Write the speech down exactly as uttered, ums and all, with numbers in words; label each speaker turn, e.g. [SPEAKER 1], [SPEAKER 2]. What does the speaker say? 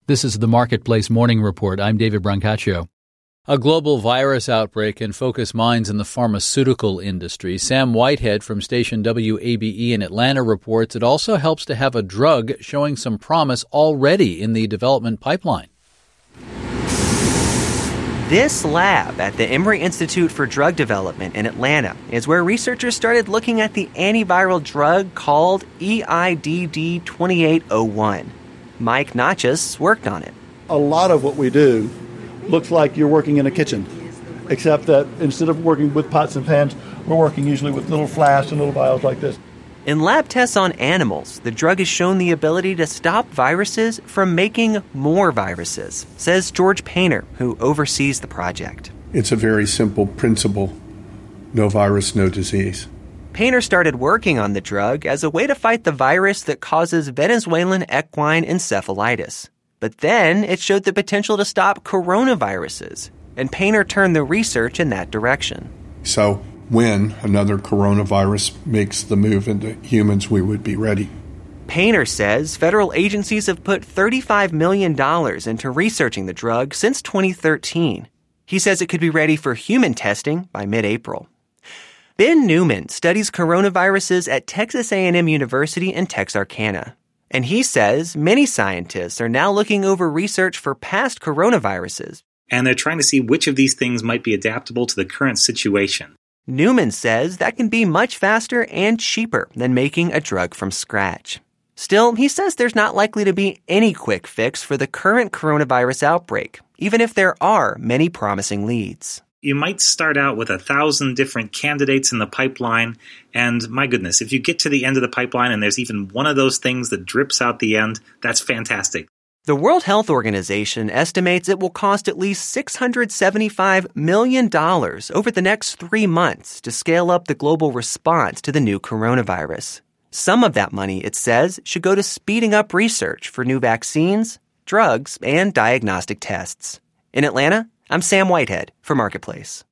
[SPEAKER 1] This is the Marketplace Morning Report. I'm David Brancaccio. A global virus outbreak can focus minds in the pharmaceutical industry. Sam Whitehead from station W A B E in Atlanta reports it also helps to have a drug showing some promise already in the development pipeline.
[SPEAKER 2] This lab at the Emory Institute for Drug Development in Atlanta is where researchers started looking at the antiviral drug called E I D D twenty-eight oh one. Mike Natchez worked on it.
[SPEAKER 3] A lot of what we do looks like you're working in a kitchen, except that instead of working with pots and pans, we're working usually with little flasks and little vials like this.
[SPEAKER 2] In lab tests on animals, the drug has shown the ability to stop viruses from making more viruses, says George Painter, who oversees the project.
[SPEAKER 4] It's a very simple principle: no virus, no disease.
[SPEAKER 2] Painter started working on the drug as a way to fight the virus that causes Venezuelan equine encephalitis. But then it showed the potential to stop coronaviruses, and Painter turned the research in that direction.
[SPEAKER 4] So when another coronavirus makes the move into humans, we would be ready.
[SPEAKER 2] Painter says federal agencies have put thirty-five million dollars into researching the drug since twenty thirteen. He says it could be ready for human testing by mid-April. Ben Newman studies coronaviruses at Texas A and M University in Texarkana. And he says many scientists are now looking over research for past coronaviruses.
[SPEAKER 5] And they're trying to see which of these things might be adaptable to the current situation.
[SPEAKER 2] Newman says that can be much faster and cheaper than making a drug from scratch. Still, he says there's not likely to be any quick fix for the current coronavirus outbreak, even if there are many promising leads.
[SPEAKER 5] You might start out with a thousand different candidates in the pipeline, and my goodness, if you get to the end of the pipeline and there's even one of those things that drips out the end, that's fantastic.
[SPEAKER 2] The World Health Organization estimates it will cost at least six hundred seventy-five million dollars over the next three months to scale up the global response to the new coronavirus. Some of that money, it says, should go to speeding up research for new vaccines, drugs, and diagnostic tests. In Atlanta, I'm Sam Whitehead for Marketplace.